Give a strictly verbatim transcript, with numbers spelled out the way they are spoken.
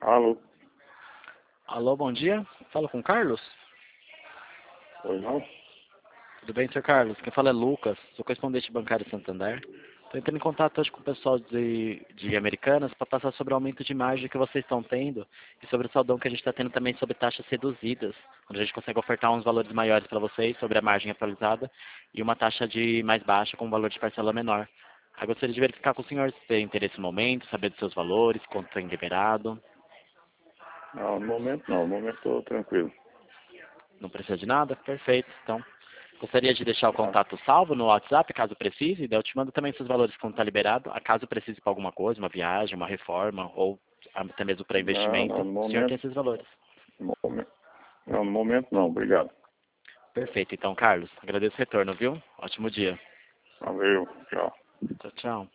Alô? Alô, bom dia. Fala com o Carlos? Oi, não? Tudo bem, senhor Carlos? Quem fala é Lucas, sou correspondente bancário Santander. Estou entrando em contato hoje com o pessoal de, de Americanas para passar sobre o aumento de margem que vocês estão tendo e sobre o saldão que a gente está tendo também sobre taxas reduzidas, onde a gente consegue ofertar uns valores maiores para vocês sobre a margem atualizada e uma taxa de mais baixa com um valor de parcela menor. Eu gostaria de verificar com o senhor se tem interesse no momento, saber dos seus valores, quanto tem liberado. Não, no momento não, no momento estou tranquilo. Não precisa de nada? Perfeito. Então, gostaria de deixar o Tá? contato salvo no WhatsApp, caso precise. Daí eu te mando também seus valores quando está liberado. A caso precise para alguma coisa, uma viagem, uma reforma, ou até mesmo para Não, investimento, não, no o senhor tem momento, esses valores. no momento, não, no momento não, obrigado. Perfeito. Então, Carlos, agradeço o retorno, viu? Ótimo dia. Valeu, tchau. Tchau, tchau.